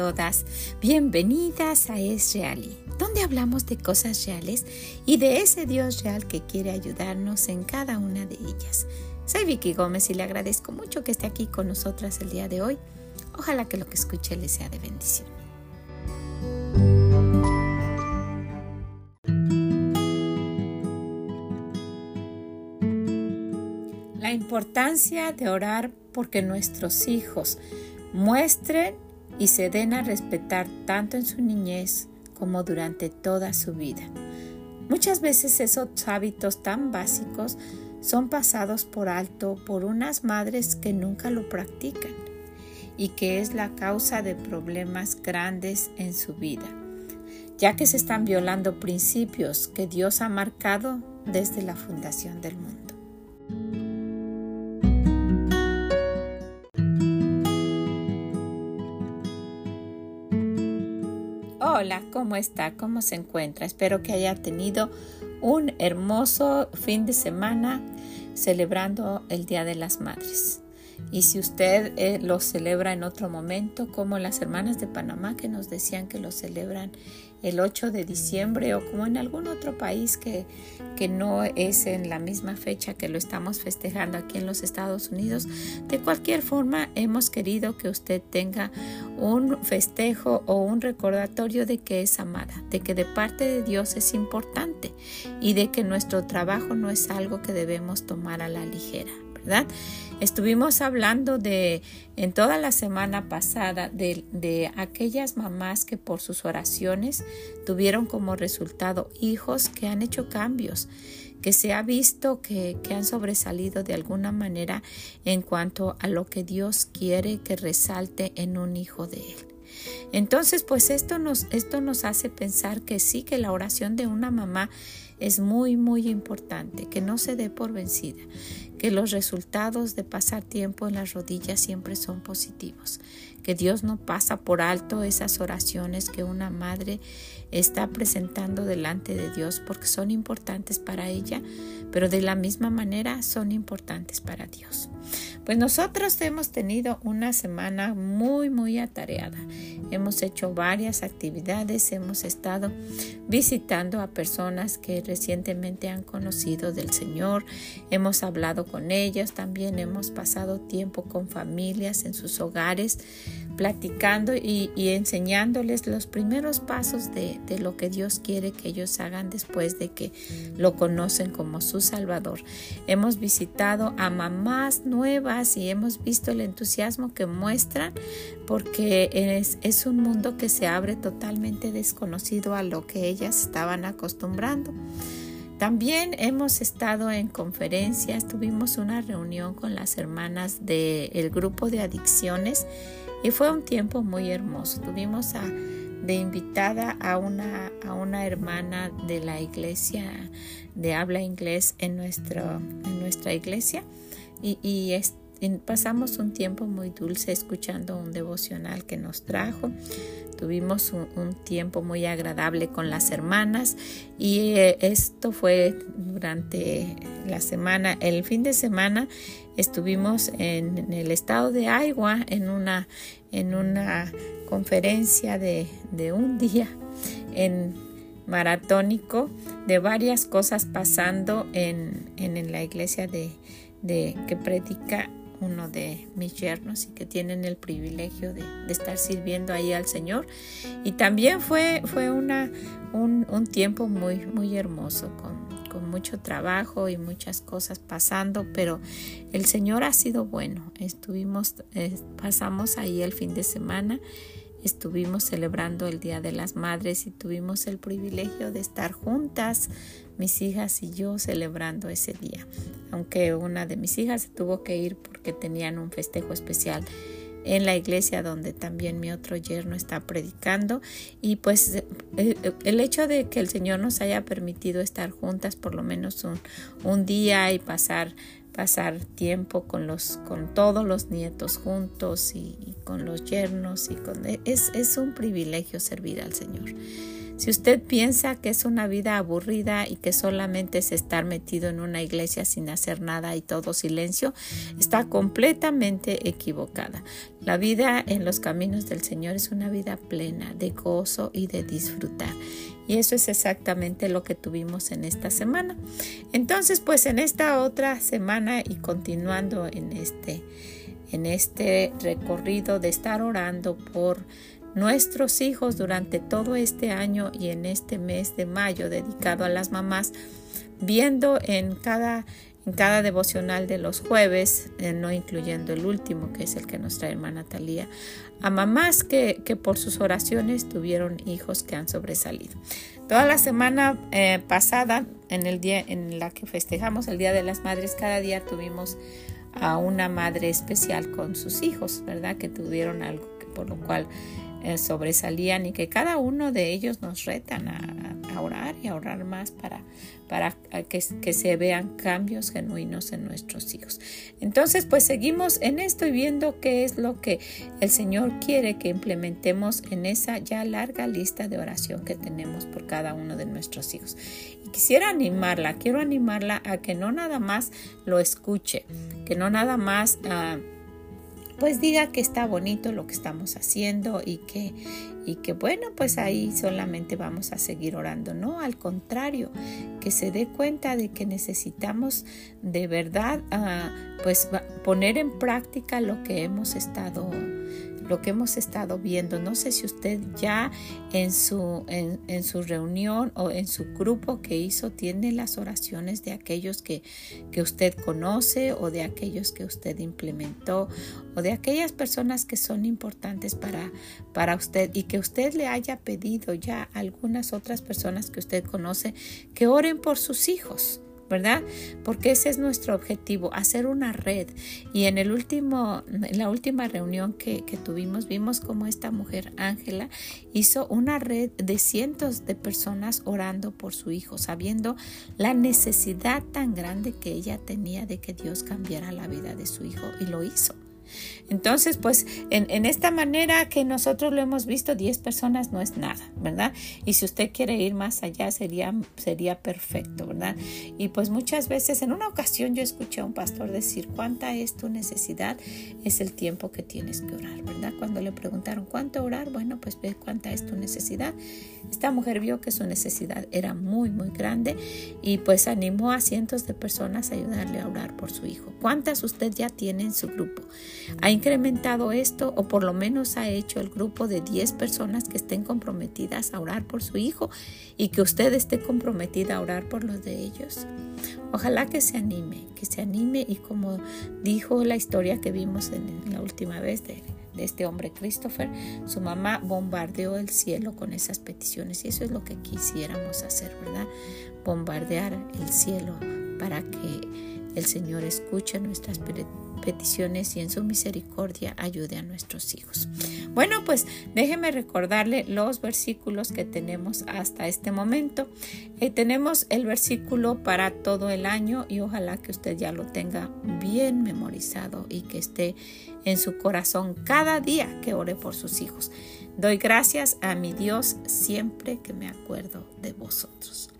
todas. Bienvenidas a Es Real, donde hablamos de cosas reales y de ese Dios real que quiere ayudarnos en cada una de ellas. Soy Vicky Gómez y le agradezco mucho que esté aquí con nosotras el día de hoy. Ojalá que lo que escuche le sea de bendición. La importancia de orar porque nuestros hijos muestren y se den a respetar tanto en su niñez como durante toda su vida. Muchas veces esos hábitos tan básicos son pasados por alto por unas madres que nunca lo practican y que es la causa de problemas grandes en su vida, ya que se están violando principios que Dios ha marcado desde la fundación del mundo. Hola, ¿cómo está? ¿Cómo se encuentra? Espero que haya tenido un hermoso fin de semana celebrando el Día de las Madres. Y si usted lo celebra en otro momento, como las hermanas de Panamá que nos decían que lo celebran el 8 de diciembre o como en algún otro país que no es en la misma fecha que lo estamos festejando aquí en los Estados Unidos, de cualquier forma hemos querido que usted tenga un festejo o un recordatorio de que es amada, de que de parte de Dios es importante y de que nuestro trabajo no es algo que debemos tomar a la ligera, ¿verdad? Estuvimos hablando en toda la semana pasada de aquellas mamás que por sus oraciones tuvieron como resultado hijos que han hecho cambios, que se ha visto que han sobresalido de alguna manera en cuanto a lo que Dios quiere que resalte en un hijo de Él. Entonces, pues esto nos hace pensar que sí, que la oración de una mamá es muy, muy importante, que no se dé por vencida, que los resultados de pasar tiempo en las rodillas siempre son positivos, que Dios no pasa por alto esas oraciones que una madre está presentando delante de Dios porque son importantes para ella, pero de la misma manera son importantes para Dios. Pues nosotros hemos tenido una semana muy, muy atareada. Hemos hecho varias actividades, hemos estado visitando a personas que recientemente han conocido del Señor, hemos hablado con ellas, también hemos pasado tiempo con familias en sus hogares, platicando y enseñándoles los primeros pasos de lo que Dios quiere que ellos hagan después de que lo conocen como su Salvador. Hemos visitado a mamás nuevas y hemos visto el entusiasmo que muestran porque es un mundo que se abre totalmente desconocido a lo que ellas estaban acostumbrando. También hemos estado en conferencias, tuvimos una reunión con las hermanas del grupo de adicciones y fue un tiempo muy hermoso. Tuvimos de invitada a una hermana de la iglesia de habla inglés en nuestra iglesia y pasamos un tiempo muy dulce escuchando un devocional que nos trajo. Tuvimos un tiempo muy agradable con las hermanas y esto fue durante la semana. El fin de semana estuvimos en el estado de Iowa en una conferencia de un día en maratónico de varias cosas pasando en la iglesia de que predica uno de mis yernos y que tienen el privilegio de estar sirviendo ahí al Señor. Y también fue un tiempo muy, muy hermoso con mucho trabajo y muchas cosas pasando, pero el Señor ha sido bueno. Pasamos ahí el fin de semana, estuvimos celebrando el Día de las Madres y tuvimos el privilegio de estar juntas, mis hijas y yo, celebrando ese día. Aunque una de mis hijas se tuvo que ir porque tenían un festejo especial en la iglesia donde también mi otro yerno está predicando. Y pues el hecho de que el Señor nos haya permitido estar juntas por lo menos un día y pasar tiempo con todos los nietos juntos y con los yernos es un privilegio servir al Señor. Si usted piensa que es una vida aburrida y que solamente es estar metido en una iglesia sin hacer nada y todo silencio, está completamente equivocada. La vida en los caminos del Señor es una vida plena de gozo y de disfrutar. Y eso es exactamente lo que tuvimos en esta semana. Entonces, pues en esta otra semana y continuando en este recorrido de estar orando por nuestros hijos durante todo este año y en este mes de mayo dedicado a las mamás, viendo en cada devocional de los jueves, no incluyendo el último que es el que nos trae hermana Talía, a mamás que por sus oraciones tuvieron hijos que han sobresalido. Toda la semana pasada, en el día en la que festejamos el Día de las Madres, cada día tuvimos a una madre especial con sus hijos, ¿verdad? Que tuvieron algo por lo cual sobresalían, y que cada uno de ellos nos retan a orar y a orar más para que se vean cambios genuinos en nuestros hijos. Entonces, pues seguimos en esto y viendo qué es lo que el Señor quiere que implementemos en esa ya larga lista de oración que tenemos por cada uno de nuestros hijos. Y quiero animarla a que no nada más lo escuche, que no nada más pues diga que está bonito lo que estamos haciendo y que bueno, pues ahí solamente vamos a seguir orando. No, al contrario, que se dé cuenta de que necesitamos de verdad pues poner en práctica lo que hemos estado viendo. No sé si usted ya en su reunión o en su grupo que hizo tiene las oraciones de aquellos que usted conoce, o de aquellos que usted implementó, o de aquellas personas que son importantes para usted, y que usted le haya pedido ya a algunas otras personas que usted conoce que oren por sus hijos, ¿verdad? Porque ese es nuestro objetivo, hacer una red. Y en la última reunión que tuvimos, vimos cómo esta mujer, Ángela, hizo una red de cientos de personas orando por su hijo, sabiendo la necesidad tan grande que ella tenía de que Dios cambiara la vida de su hijo, y lo hizo. Entonces, pues en esta manera que nosotros lo hemos visto, 10 personas no es nada, ¿verdad? Y si usted quiere ir más allá, sería perfecto, ¿verdad? Y pues muchas veces, en una ocasión yo escuché a un pastor decir: ¿cuánta es tu necesidad? Es el tiempo que tienes que orar, ¿verdad? Cuando le preguntaron ¿cuánto orar? Bueno, pues ve cuánta es tu necesidad. Esta mujer vio que su necesidad era muy, muy grande, y pues animó a cientos de personas a ayudarle a orar por su hijo. ¿Cuántas usted ya tiene en su grupo? ¿Ha incrementado esto, o por lo menos ha hecho el grupo de 10 personas que estén comprometidas a orar por su hijo, y que usted esté comprometida a orar por los de ellos? Ojalá que se anime, y como dijo la historia que vimos en la última vez de este hombre Christopher, su mamá bombardeó el cielo con esas peticiones, y eso es lo que quisiéramos hacer, ¿verdad? Bombardear el cielo para que el Señor escuche nuestras peticiones y en su misericordia ayude a nuestros hijos. Bueno, pues déjeme recordarle los versículos que tenemos hasta este momento. Tenemos el versículo para todo el año, y ojalá que usted ya lo tenga bien memorizado y que esté en su corazón cada día que ore por sus hijos. Doy gracias a mi Dios siempre que me acuerdo de vosotros.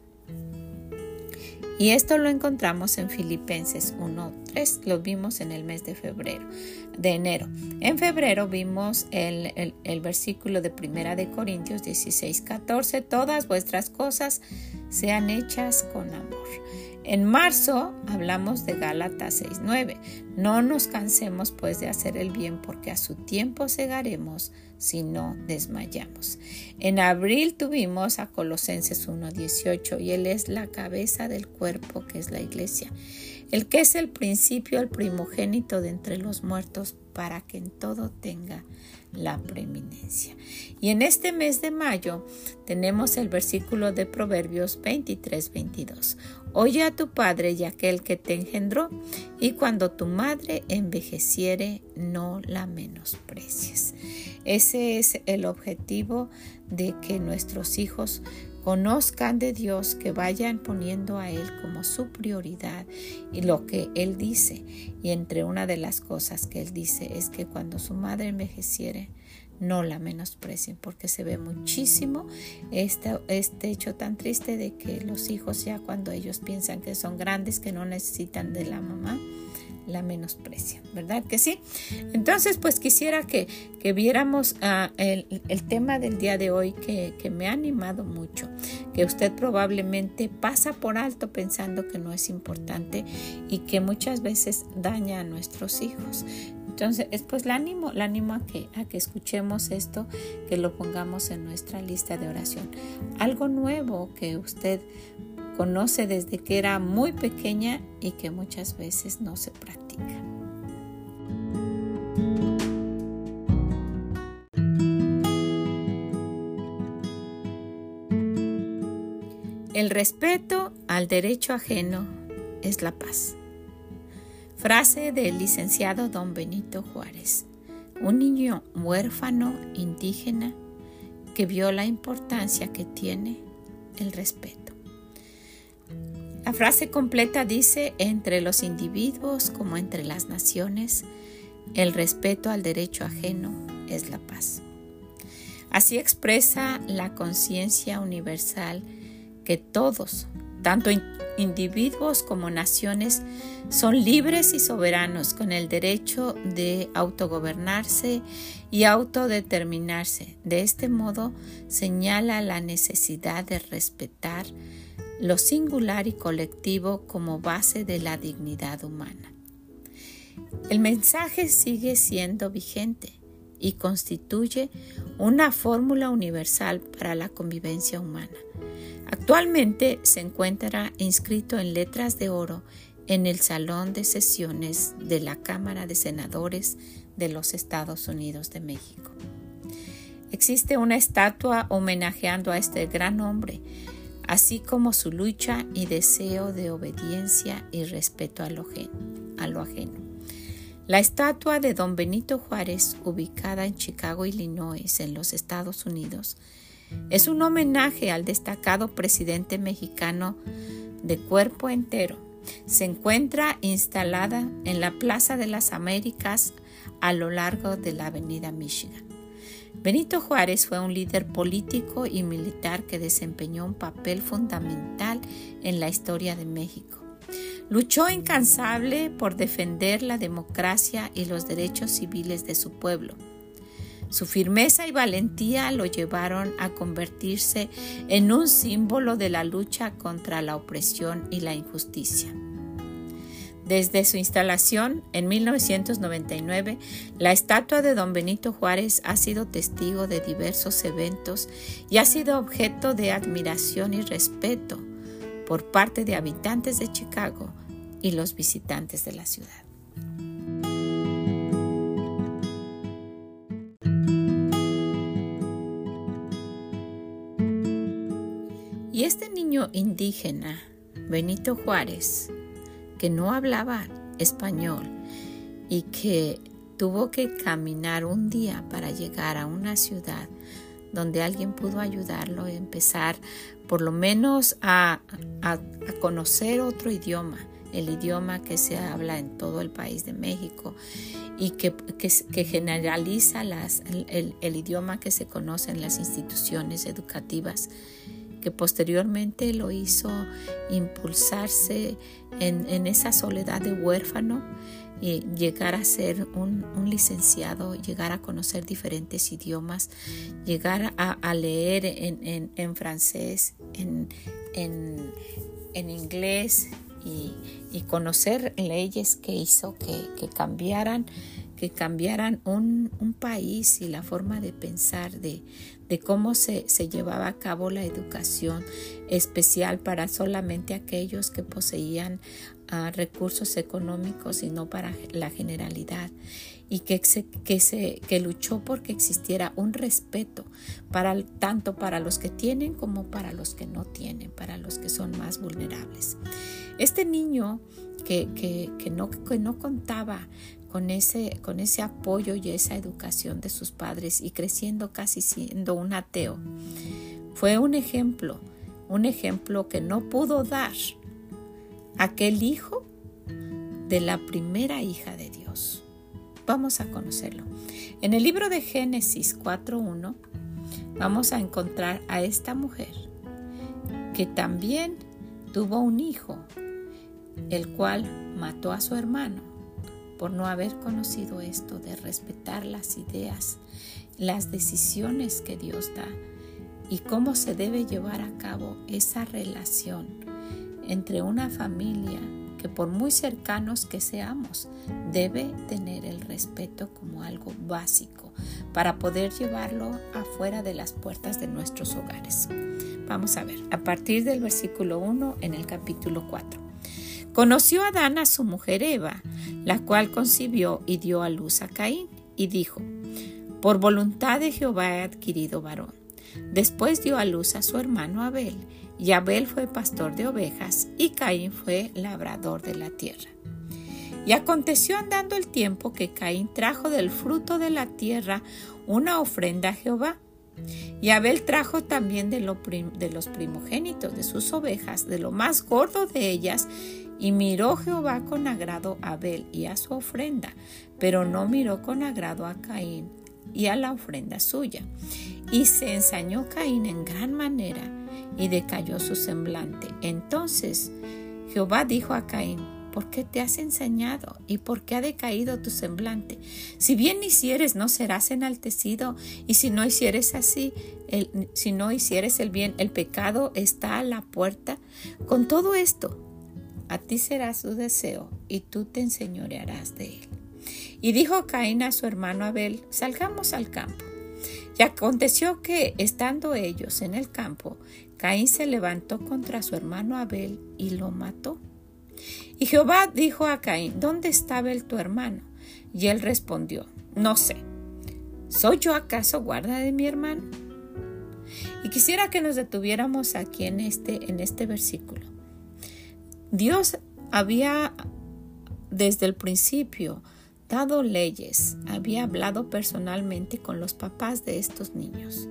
Y esto lo encontramos en Filipenses 1:3, lo vimos en el mes de enero. En febrero vimos el versículo de 1 Corintios 16:14, todas vuestras cosas sean hechas con amor. En marzo hablamos de Gálatas 6:9, no nos cansemos pues de hacer el bien, porque a su tiempo segaremos si no desmayamos. En abril tuvimos a Colosenses 1:18, y Él es la cabeza del cuerpo, que es la iglesia, el que es el principio, el primogénito de entre los muertos, para que en todo tenga la preeminencia. Y en este mes de mayo tenemos el versículo de Proverbios 23:22. Oye a tu padre y a aquel que te engendró, y cuando tu madre envejeciere, no la menosprecies. Ese es el objetivo, de que nuestros hijos conozcan de Dios, que vayan poniendo a Él como su prioridad y lo que Él dice. Y entre una de las cosas que Él dice es que cuando su madre envejeciere, no la menosprecien, porque se ve muchísimo este hecho tan triste de que los hijos, ya cuando ellos piensan que son grandes, que no necesitan de la mamá, la menosprecian, ¿verdad que sí? Entonces, pues quisiera que viéramos el tema del día de hoy, que me ha animado mucho, que usted probablemente pasa por alto pensando que no es importante y que muchas veces daña a nuestros hijos. Entonces, pues la animo a que escuchemos esto, que lo pongamos en nuestra lista de oración. Algo nuevo que usted conoce desde que era muy pequeña y que muchas veces no se practica. El respeto al derecho ajeno es la paz. Frase del licenciado don Benito Juárez, un niño huérfano indígena que vio la importancia que tiene el respeto. La frase completa dice: entre los individuos como entre las naciones, el respeto al derecho ajeno es la paz. Así expresa la conciencia universal que todos, tanto individuos como naciones, son libres y soberanos con el derecho de autogobernarse y autodeterminarse. De este modo señala la necesidad de respetar lo singular y colectivo como base de la dignidad humana. El mensaje sigue siendo vigente y constituye una fórmula universal para la convivencia humana. Actualmente se encuentra inscrito en letras de oro en el Salón de Sesiones de la Cámara de Senadores de los Estados Unidos de México. Existe una estatua homenajeando a este gran hombre, así como su lucha y deseo de obediencia y respeto a lo ajeno. La estatua de don Benito Juárez, ubicada en Chicago, Illinois, en los Estados Unidos, es un homenaje al destacado presidente mexicano de cuerpo entero. Se encuentra instalada en la Plaza de las Américas a lo largo de la Avenida Michigan. Benito Juárez fue un líder político y militar que desempeñó un papel fundamental en la historia de México. Luchó incansable por defender la democracia y los derechos civiles de su pueblo. Su firmeza y valentía lo llevaron a convertirse en un símbolo de la lucha contra la opresión y la injusticia. Desde su instalación en 1999, la estatua de don Benito Juárez ha sido testigo de diversos eventos y ha sido objeto de admiración y respeto por parte de habitantes de Chicago y los visitantes de la ciudad. Y este niño indígena, Benito Juárez, que no hablaba español y que tuvo que caminar un día para llegar a una ciudad donde alguien pudo ayudarlo a empezar por lo menos a conocer otro idioma, el idioma que se habla en todo el país de México y que generaliza el idioma que se conoce en las instituciones educativas, que posteriormente lo hizo impulsarse en esa soledad de huérfano y llegar a ser un licenciado, llegar a conocer diferentes idiomas, llegar a leer en francés, en inglés y conocer leyes que hizo que cambiaran un país y la forma de pensar de cómo se llevaba a cabo la educación especial para solamente aquellos que poseían recursos económicos y no para la generalidad, y que luchó porque existiera un respeto tanto para los que tienen como para los que no tienen, para los que son más vulnerables. Este niño que no contaba con ese apoyo y esa educación de sus padres y creciendo casi siendo un ateo, fue un ejemplo que no pudo dar aquel hijo de la primera hija de Dios. Vamos a conocerlo. En el libro de Génesis 4:1 vamos a encontrar a esta mujer que también tuvo un hijo, el cual mató a su hermano por no haber conocido esto de respetar las ideas, las decisiones que Dios da y cómo se debe llevar a cabo esa relación entre una familia que por muy cercanos que seamos, debe tener el respeto como algo básico para poder llevarlo afuera de las puertas de nuestros hogares. Vamos a ver, a partir del versículo 1 en el capítulo 4. Conoció Adán a su mujer Eva, la cual concibió y dio a luz a Caín, y dijo: por voluntad de Jehová he adquirido varón. Después dio a luz a su hermano Abel, y Abel fue pastor de ovejas, y Caín fue labrador de la tierra. Y aconteció andando el tiempo que Caín trajo del fruto de la tierra una ofrenda a Jehová. Y Abel trajo también de los primogénitos de sus ovejas, de lo más gordo de ellas, y miró Jehová con agrado a Abel y a su ofrenda, pero no miró con agrado a Caín y a la ofrenda suya. Y se ensañó Caín en gran manera, y decayó su semblante. Entonces Jehová dijo a Caín: ¿por qué te has ensañado? ¿Y por qué ha decaído tu semblante? Si bien hicieres, no serás enaltecido, y si no hicieres el bien, el pecado está a la puerta. Con todo esto, a ti será su deseo, y tú te enseñorearás de él. Y dijo Caín a su hermano Abel: salgamos al campo. Y aconteció que, estando ellos en el campo, Caín se levantó contra su hermano Abel y lo mató. Y Jehová dijo a Caín: ¿dónde está Abel tu hermano? Y él respondió: no sé. ¿Soy yo acaso guarda de mi hermano? Y quisiera que nos detuviéramos aquí en este versículo. Dios había desde el principio dado leyes, había hablado personalmente con los papás de estos niños.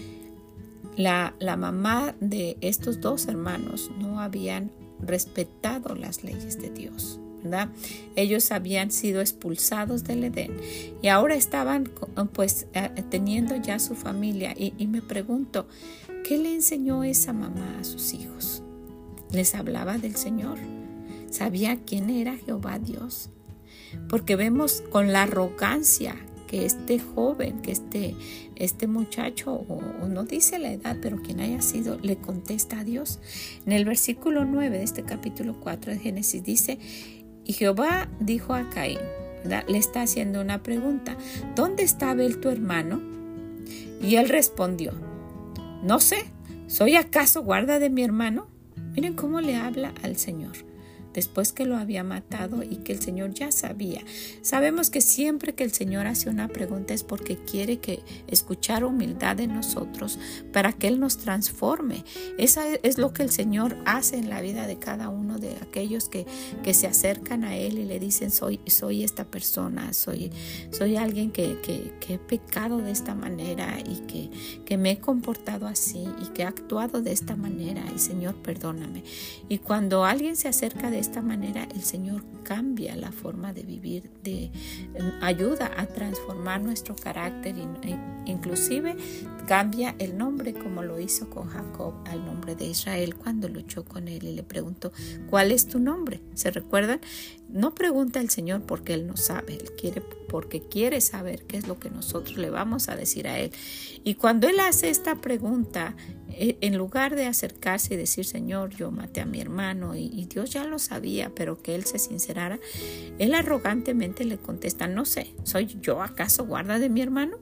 La mamá de estos dos hermanos no habían respetado las leyes de Dios, ¿verdad? Ellos habían sido expulsados del Edén y ahora estaban teniendo ya su familia y me pregunto, ¿qué le enseñó esa mamá a sus hijos? ¿Les hablaba del Señor? ¿Sabía quién era Jehová Dios? Porque vemos con la arrogancia que este joven, que este muchacho, o no dice la edad, pero quien haya sido, le contesta a Dios. En el versículo 9 de este capítulo 4 de Génesis dice: y Jehová dijo a Caín, ¿verdad? Le está haciendo una pregunta: ¿dónde está Abel tu hermano? Y él respondió: no sé, ¿soy acaso guarda de mi hermano? Miren cómo le habla al Señor después que lo había matado y que el Señor ya sabía. Sabemos que siempre que el Señor hace una pregunta es porque quiere escuchar humildad en nosotros para que Él nos transforme. Esa es lo que el Señor hace en la vida de cada uno de aquellos que se acercan a Él y le dicen: soy esta persona, soy alguien que he pecado de esta manera y que me he comportado así y que he actuado de esta manera, y Señor, perdóname. Y cuando alguien se acerca de esta manera, el Señor cambia la forma de vivir, ayuda a transformar nuestro carácter, inclusive cambia el nombre, como lo hizo con Jacob al nombre de Israel cuando luchó con él y le preguntó: ¿cuál es tu nombre? ¿Se recuerdan? No pregunta el Señor porque Él no sabe, porque quiere saber qué es lo que nosotros le vamos a decir a Él. Y cuando Él hace esta pregunta, en lugar de acercarse y decir: Señor, yo maté a mi hermano, y Dios ya lo sabía, pero que Él se sincerara, Él arrogantemente le contesta: no sé, ¿soy yo acaso guarda de mi hermano?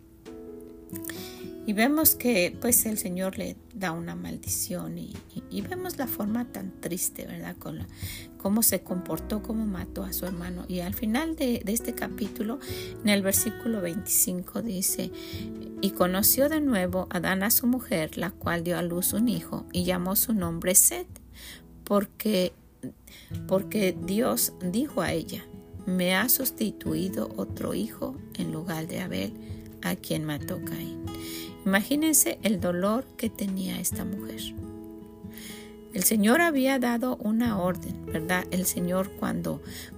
Y vemos que pues el Señor le da una maldición y vemos la forma tan triste, ¿verdad? Cómo se comportó, cómo mató a su hermano. Y al final de este capítulo, en el versículo 25 dice: y conoció de nuevo Adán a su mujer, la cual dio a luz un hijo, y llamó su nombre Set, porque Dios dijo a ella: me ha sustituido otro hijo en lugar de Abel, a quien mató Caín. Imagínense el dolor que tenía esta mujer. El Señor había dado una orden, ¿verdad? El Señor cuando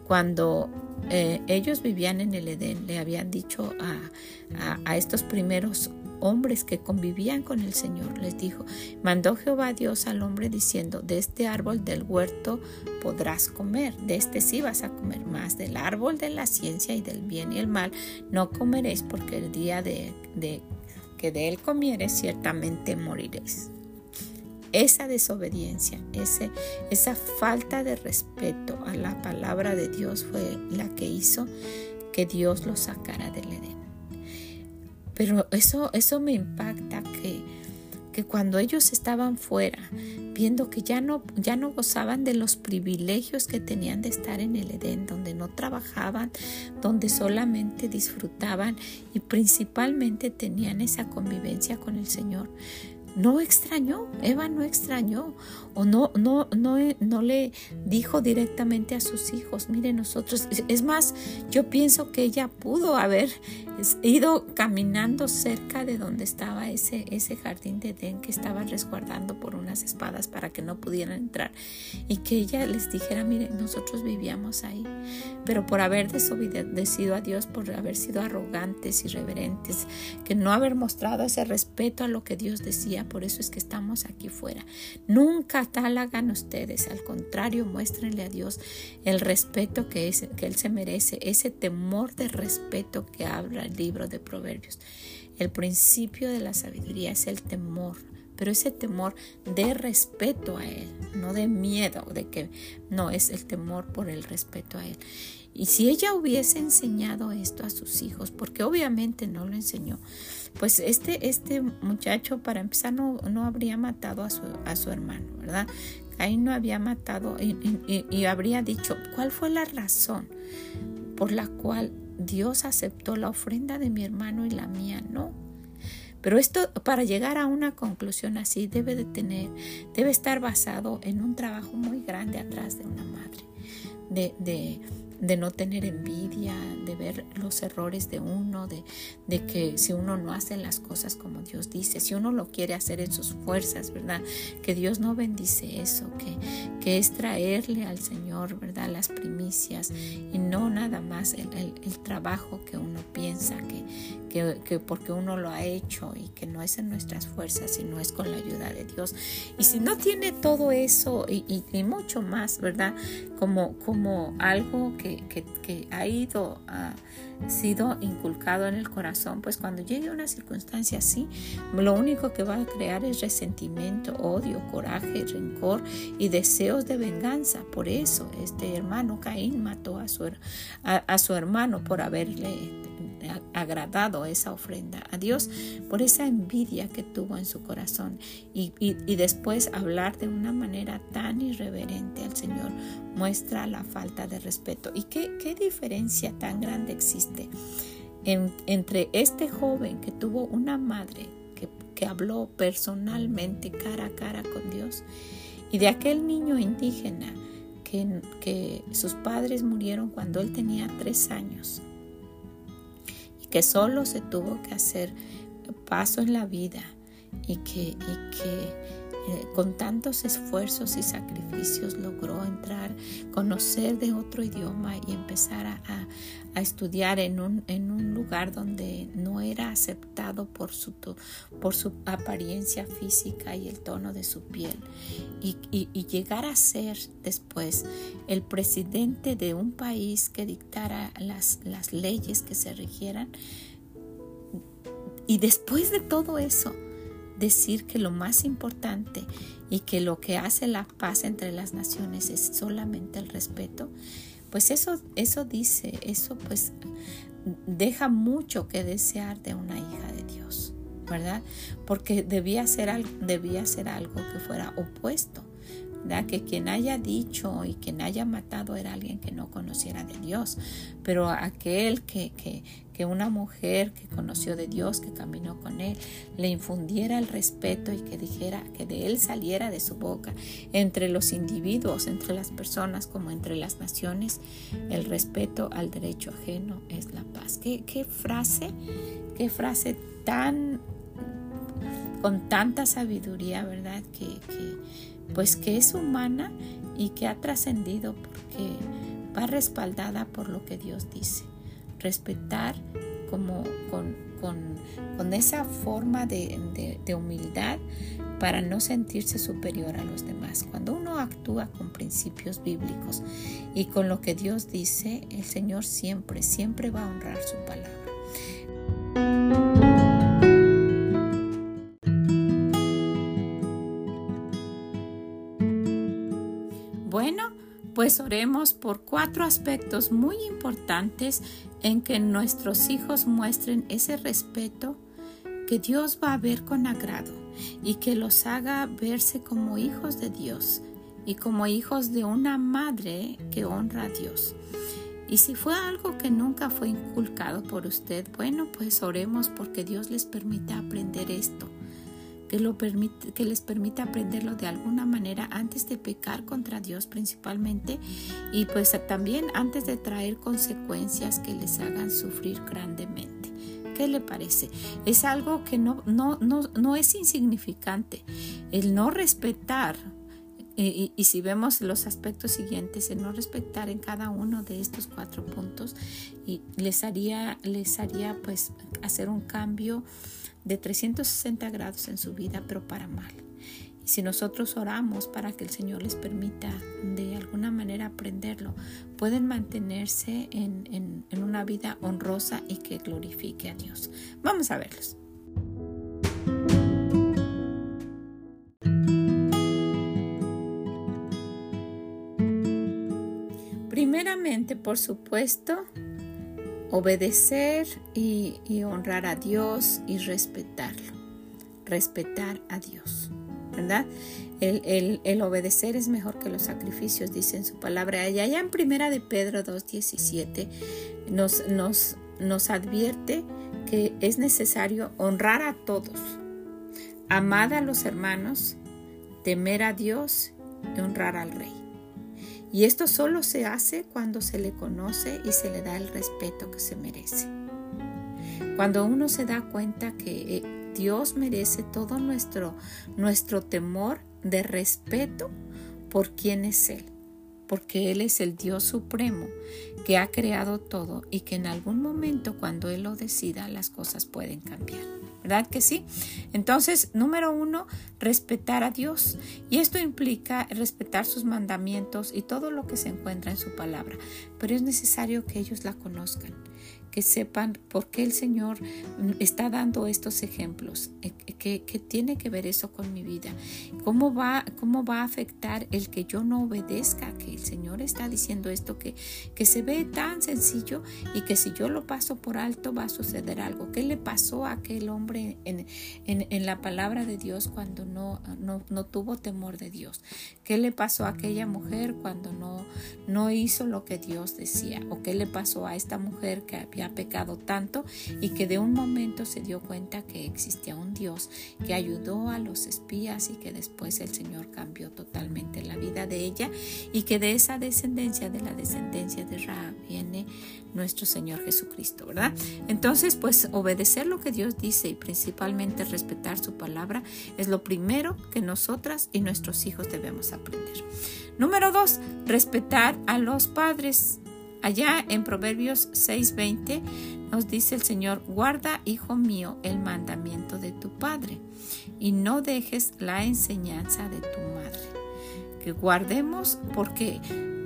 ellos vivían en el Edén, le habían dicho a estos primeros hombres que convivían con el Señor, les dijo, mandó Jehová Dios al hombre diciendo, de este árbol del huerto podrás comer, de este sí vas a comer, más del árbol de la ciencia y del bien y el mal no comeréis, porque el día que de él comieres ciertamente moriréis. Esa desobediencia, esa falta de respeto a la palabra de Dios fue la que hizo que Dios los sacara del Edén. Pero eso me impacta que cuando ellos estaban fuera, viendo que ya no gozaban de los privilegios que tenían de estar en el Edén, donde no trabajaban, donde solamente disfrutaban y principalmente tenían esa convivencia con el Señor. No extrañó, Eva no extrañó o no le dijo directamente a sus hijos, miren nosotros, es más, yo pienso que ella pudo haber ido caminando cerca de donde estaba ese jardín de Edén que estaba resguardando por unas espadas para que no pudieran entrar y que ella les dijera, miren, nosotros vivíamos ahí, pero por haber desobedecido a Dios, por haber sido arrogantes, irreverentes, que no haber mostrado ese respeto a lo que Dios decía, por eso es que estamos aquí fuera. Nunca tal hagan ustedes, al contrario, muéstrenle a Dios el respeto que Él se merece, ese temor de respeto que habla el libro de Proverbios. El principio de la sabiduría es el temor, pero ese temor de respeto a Él, no de miedo, no, es el temor por el respeto a Él. Y si ella hubiese enseñado esto a sus hijos, porque obviamente no lo enseñó, pues este muchacho para empezar no habría matado a su hermano, ¿verdad? Caín no había matado y habría dicho, ¿cuál fue la razón por la cual Dios aceptó la ofrenda de mi hermano y la mía no? Pero esto, para llegar a una conclusión así, debe estar basado en un trabajo muy grande atrás de una madre, de no tener envidia, de ver los errores de uno, de que si uno no hace las cosas como Dios dice, si uno lo quiere hacer en sus fuerzas, ¿verdad? Que Dios no bendice eso, que es traerle al Señor, ¿verdad? Las primicias y no nada más el trabajo que uno piensa que porque uno lo ha hecho y que no es en nuestras fuerzas, sino es con la ayuda de Dios. Y si no tiene todo eso y mucho más, ¿verdad? Como algo que ha sido inculcado en el corazón, pues cuando llegue una circunstancia así, lo único que va a crear es resentimiento, odio, coraje, rencor y deseos de venganza. Por eso este hermano Caín mató a su hermano por haberle agradado esa ofrenda a Dios, por esa envidia que tuvo en su corazón y después hablar de una manera tan irreverente al Señor muestra la falta de respeto. ¿Y qué diferencia tan grande existe entre este joven que tuvo una madre que habló personalmente cara a cara con Dios y de aquel niño indígena que sus padres murieron cuando él tenía 3 años? Que solo se tuvo que hacer paso en la vida y que con tantos esfuerzos y sacrificios logró conocer de otro idioma y empezar a estudiar en un lugar donde no era aceptado por su apariencia física y el tono de su piel y llegar a ser después el presidente de un país que dictara las leyes que se rigieran, y después de todo eso decir que lo más importante y que lo que hace la paz entre las naciones es solamente el respeto, pues eso pues deja mucho que desear de una hija de Dios, ¿verdad? Porque debía ser algo que fuera opuesto, ¿verdad? Que quien haya dicho y quien haya matado era alguien que no conociera de Dios, pero aquel que una mujer que conoció de Dios, que caminó con Él, le infundiera el respeto y que dijera, que de Él saliera de su boca, entre los individuos, entre las personas como entre las naciones, el respeto al derecho ajeno es la paz. ¿Qué frase tan con tanta sabiduría, ¿verdad? Que es humana y que ha trascendido porque va respaldada por lo que Dios dice. Respetar como con esa forma de humildad para no sentirse superior a los demás. Cuando uno actúa con principios bíblicos y con lo que Dios dice, el Señor siempre va a honrar su palabra. Bueno, pues oremos por 4 aspectos muy importantes en que nuestros hijos muestren ese respeto que Dios va a ver con agrado y que los haga verse como hijos de Dios y como hijos de una madre que honra a Dios. Y si fue algo que nunca fue inculcado por usted, bueno, pues oremos porque Dios les permita aprender esto. Que les permita aprenderlo de alguna manera antes de pecar contra Dios principalmente, y pues también antes de traer consecuencias que les hagan sufrir grandemente. ¿Qué le parece? Es algo que no es insignificante. El no respetar, y si vemos los aspectos siguientes, el no respetar en cada uno de estos 4 puntos, y les haría pues hacer un cambio de 360 grados en su vida, pero para mal. Y si nosotros oramos para que el Señor les permita de alguna manera aprenderlo, pueden mantenerse en una vida honrosa y que glorifique a Dios. Vamos a verlos. Primeramente, por supuesto, obedecer y honrar a Dios y respetarlo. Respetar a Dios, ¿verdad? El obedecer es mejor que los sacrificios, dice en su palabra. Y allá en 1 de Pedro 2:17 nos advierte que es necesario honrar a todos, amar a los hermanos, temer a Dios y honrar al Rey. Y esto solo se hace cuando se le conoce y se le da el respeto que se merece. Cuando uno se da cuenta que Dios merece todo nuestro temor de respeto por quién es Él, porque Él es el Dios supremo que ha creado todo y que en algún momento, cuando Él lo decida, las cosas pueden cambiar. ¿Verdad que sí? Entonces, número 1, respetar a Dios. Y esto implica respetar sus mandamientos y todo lo que se encuentra en su palabra. Pero es necesario que ellos la conozcan, que sepan por qué el Señor está dando estos ejemplos, que tiene que ver eso con mi vida, cómo va a afectar el que yo no obedezca, que el Señor está diciendo esto que se ve tan sencillo y que si yo lo paso por alto va a suceder algo. ¿Qué le pasó a aquel hombre en la palabra de Dios cuando no tuvo temor de Dios? ¿Qué le pasó a aquella mujer cuando no hizo lo que Dios decía? ¿O qué le pasó a esta mujer que había pecado tanto y que de un momento se dio cuenta que existía un Dios que ayudó a los espías y que después el Señor cambió totalmente la vida de ella, y que de esa descendencia, de la descendencia de Rahab, viene nuestro Señor Jesucristo, ¿verdad? Entonces, pues obedecer lo que Dios dice y principalmente respetar su palabra es lo primero que nosotras y nuestros hijos debemos aprender. Número 2, respetar a los padres. Allá en Proverbios 6:20 nos dice el Señor: guarda, hijo mío, el mandamiento de tu padre y no dejes la enseñanza de tu madre. Que guardemos, porque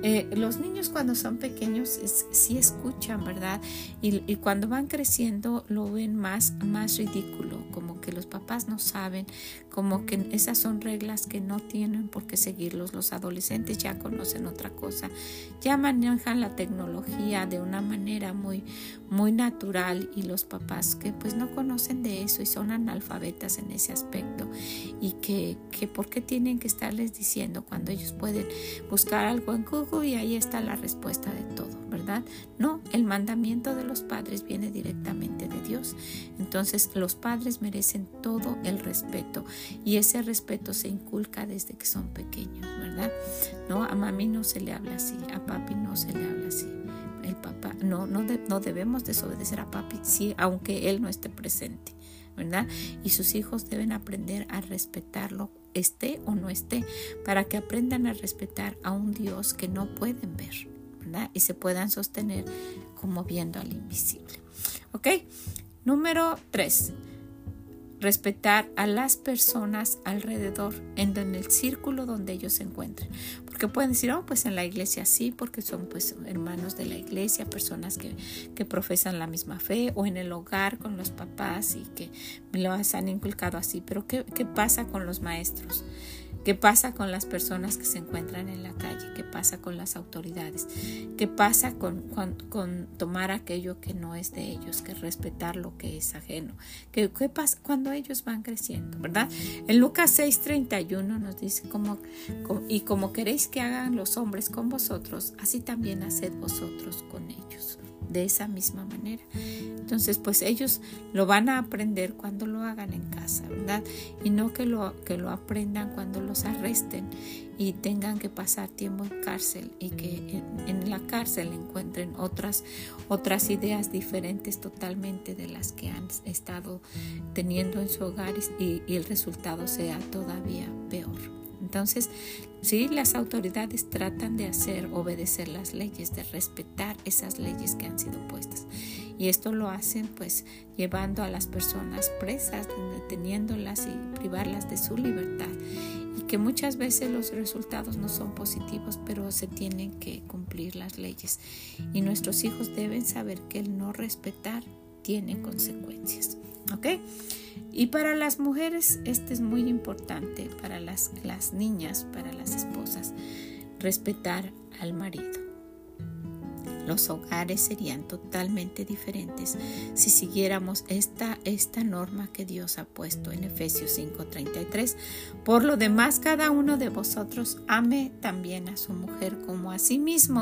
los niños cuando son pequeños sí escuchan, ¿verdad? Y cuando van creciendo lo ven más ridículo, como que los papás no saben, como que esas son reglas que no tienen por qué seguirlos. Los adolescentes ya conocen otra cosa, ya manejan la tecnología de una manera muy, muy natural, y los papás que pues no conocen de eso y son analfabetas en ese aspecto, y que por qué tienen que estarles diciendo cuando ellos pueden buscar algo en Google y ahí está la respuesta de todo, ¿verdad? No, el mandamiento de los padres viene directamente de Dios. Entonces los padres merecen todo el respeto, y ese respeto se inculca desde que son pequeños, ¿verdad? No, a mami no se le habla así, a papi no se le habla así. El papá, no debemos desobedecer a papi, sí, aunque él no esté presente, ¿verdad? Y sus hijos deben aprender a respetarlo, esté o no esté, para que aprendan a respetar a un Dios que no pueden ver, ¿verdad? Y se puedan sostener como viendo al invisible. ¿Ok? Número 3. Respetar a las personas alrededor, en el círculo donde ellos se encuentren. Porque pueden decir, pues en la iglesia sí, porque son pues hermanos de la iglesia, personas que profesan la misma fe, o en el hogar con los papás y que los han inculcado así. Pero ¿qué pasa con los maestros? ¿Qué pasa con las personas que se encuentran en la calle? ¿Qué pasa con las autoridades? ¿Qué pasa con tomar aquello que no es de ellos, que respetar lo que es ajeno? ¿Qué pasa cuando ellos van creciendo, verdad? En Lucas 6:31 nos dice, como queréis que hagan los hombres con vosotros, así también haced vosotros con ellos. De esa misma manera. Entonces, pues ellos lo van a aprender cuando lo hagan en casa, ¿verdad? Y no que lo aprendan cuando los arresten y tengan que pasar tiempo en cárcel, y que en la cárcel encuentren otras ideas diferentes totalmente de las que han estado teniendo en su hogar, y el resultado sea todavía peor. Entonces, sí, las autoridades tratan de obedecer las leyes, de respetar esas leyes que han sido puestas. Y esto lo hacen pues llevando a las personas presas, deteniéndolas y privarlas de su libertad. Y que muchas veces los resultados no son positivos, pero se tienen que cumplir las leyes. Y nuestros hijos deben saber que el no respetar tiene consecuencias. ¿Ok? Y para las mujeres es muy importante, para las niñas, para las esposas, respetar al marido. Los hogares serían totalmente diferentes si siguiéramos esta norma que Dios ha puesto en Efesios 5:33. Por lo demás, cada uno de vosotros ame también a su mujer como a sí mismo,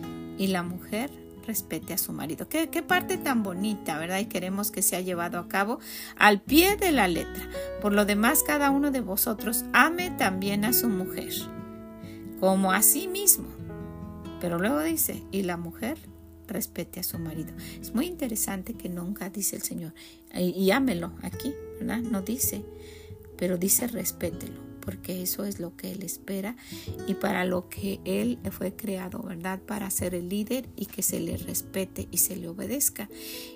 y la mujer respete a su marido. ¿Qué parte tan bonita, ¿verdad? Y queremos que sea llevado a cabo al pie de la letra. Por lo demás, cada uno de vosotros ame también a su mujer como a sí mismo. Pero luego dice, y la mujer respete a su marido. Es muy interesante que nunca dice el Señor, y ámelo aquí, ¿verdad? No dice, pero dice respételo, porque eso es lo que Él espera y para lo que Él fue creado, ¿verdad? Para ser el líder y que se le respete y se le obedezca.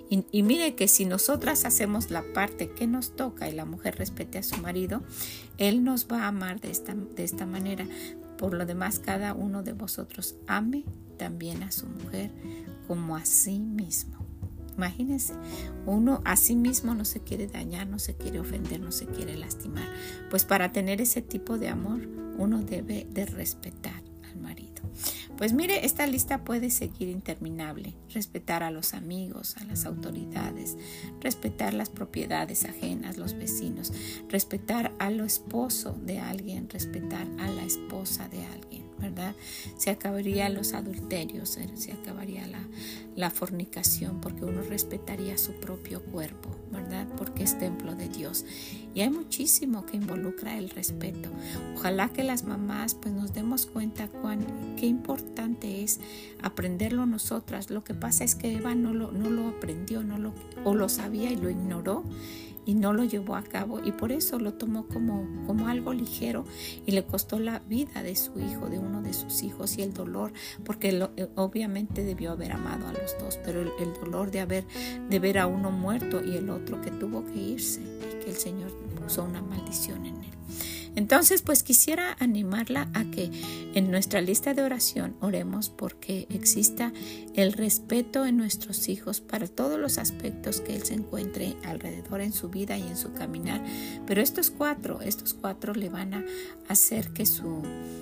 Y mire que si nosotras hacemos la parte que nos toca y la mujer respete a su marido, Él nos va a amar de esta manera. Por lo demás, cada uno de vosotros ame también a su mujer como a sí mismo. Imagínense, uno a sí mismo no se quiere dañar, no se quiere ofender, no se quiere lastimar. Pues para tener ese tipo de amor, uno debe de respetar al marido. Pues mire, esta lista puede seguir interminable. Respetar a los amigos, a las autoridades, respetar las propiedades ajenas, los vecinos, respetar al esposo de alguien, respetar a la esposa de alguien, ¿verdad? Se acabarían los adulterios, se acabaría la fornicación, porque uno respetaría su propio cuerpo, ¿verdad? Porque es templo de Dios. Y hay muchísimo que involucra el respeto. Ojalá que las mamás pues nos demos cuenta qué importante es aprenderlo nosotras. Lo que pasa es que Eva no lo aprendió, o lo sabía y lo ignoró y no lo llevó a cabo, y por eso lo tomó como algo ligero y le costó la vida de su hijo, de uno de sus hijos, y el dolor, porque obviamente debió haber amado a los dos, pero el dolor de ver a uno muerto y el otro que tuvo que irse, y que el Señor puso una maldición en él. Entonces, pues quisiera animarla a que en nuestra lista de oración oremos porque exista el respeto en nuestros hijos para todos los aspectos que él se encuentre alrededor en su vida y en su caminar. Pero estos cuatro le van a hacer que su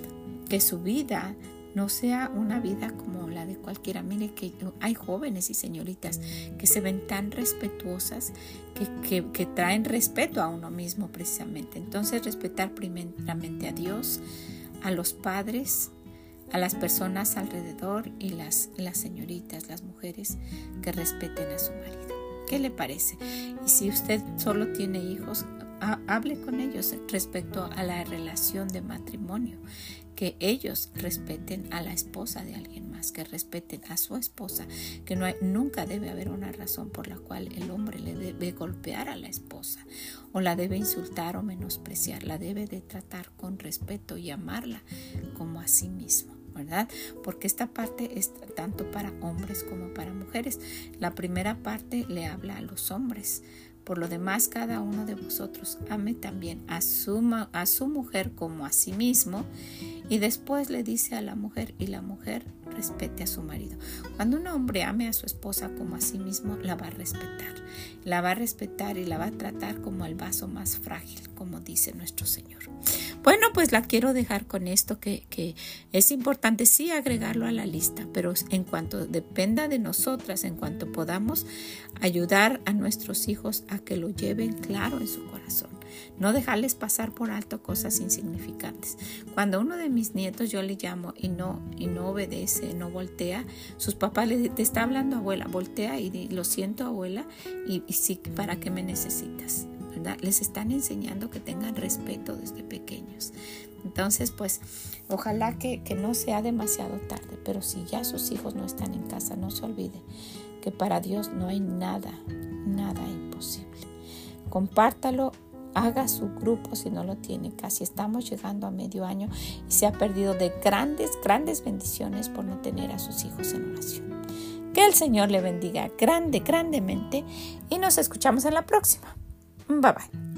vida no sea una vida como la de cualquiera. Mire que hay jóvenes y señoritas que se ven tan respetuosas que traen respeto a uno mismo precisamente. Entonces, respetar primeramente a Dios, a los padres, a las personas alrededor y las señoritas, las mujeres que respeten a su marido. ¿Qué le parece? Y si usted solo tiene hijos, hable con ellos respecto a la relación de matrimonio, que ellos respeten a la esposa de alguien más, que respeten a su esposa, que nunca debe haber una razón por la cual el hombre le debe golpear a la esposa o la debe insultar o menospreciar, la debe de tratar con respeto y amarla como a sí mismo, ¿verdad? Porque esta parte es tanto para hombres como para mujeres. La primera parte le habla a los hombres. Por lo demás, cada uno de vosotros ame también a su mujer como a sí mismo. Y después le dice a la mujer, y la mujer respete a su marido. Cuando un hombre ame a su esposa como a sí mismo, la va a respetar. La va a respetar y la va a tratar como el vaso más frágil, como dice nuestro Señor. Bueno, pues la quiero dejar con esto, que es importante sí agregarlo a la lista, pero en cuanto dependa de nosotras, en cuanto podamos ayudar a nuestros hijos a que lo lleven claro en su corazón. No dejarles pasar por alto cosas insignificantes. Cuando uno de mis nietos yo le llamo y no obedece, no voltea, sus papás te está hablando abuela, voltea y lo siento abuela, y sí, ¿para qué me necesitas? ¿Verdad? Les están enseñando que tengan respeto desde pequeños. Entonces, pues, ojalá que no sea demasiado tarde, pero si ya sus hijos no están en casa, no se olvide que para Dios no hay nada imposible. Compártalo, haga su grupo si no lo tiene. Casi estamos llegando a medio año y se ha perdido de grandes bendiciones por no tener a sus hijos en oración. Que el Señor le bendiga grandemente y nos escuchamos en la próxima. Bye bye.